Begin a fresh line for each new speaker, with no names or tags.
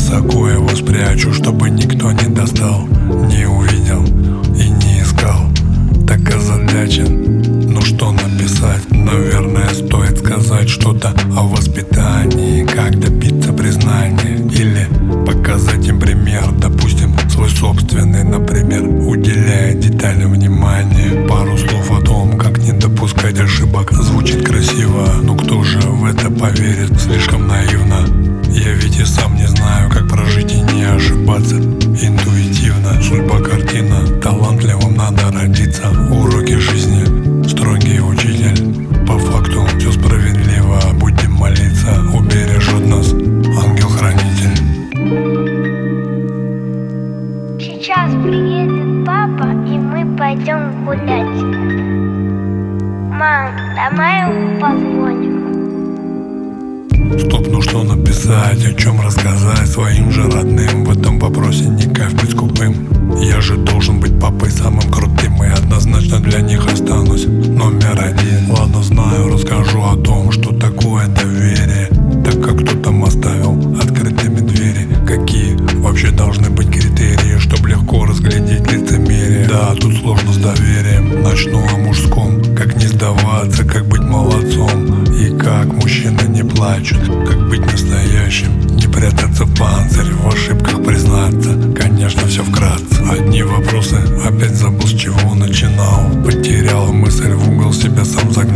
высоко его спрячу, чтобы никто не достал, не увидел и не искал. Так озадачен, ну что написать? Наверное, стоит сказать что-то о воспитании, как добиться признания, или показать им пример, допустим, свой собственный, например, уделяя деталям внимания. Пару слов о том, как не допускать ошибок, звучит красиво, но кто же в это поверит? Слишком наивно. Я ведь и сам не знаю, как прожить и не ошибаться. Интуитивно, судьба картина, талантливым надо родиться. Уроки жизни, строгий учитель. По факту все справедливо, будем молиться, убережет нас ангел-хранитель.
Сейчас приедет папа, и мы пойдем гулять. Мам, давай ему позвоним.
Стоп, ну что написать, о чем рассказать своим же родным? В этом вопросе не кайф быть скупым. Я же должен быть папой самым крутым, и однозначно для них останусь номер один. Ладно, знаю, расскажу о том, что такое доверие, так как кто там оставил открытыми двери. Какие вообще должны быть критерии, чтобы легко разглядеть лицемерие? Да, тут сложно с доверием. Начну о мужском, как не сдаваться, как быть молодцом, и как мужчины не плачут, как быть настоящим, не прятаться в панцире, в ошибках признаться. Конечно, все вкратце. Одни вопросы, опять забыл, с чего начинал. Потерял мысль, в угол себя сам загнал.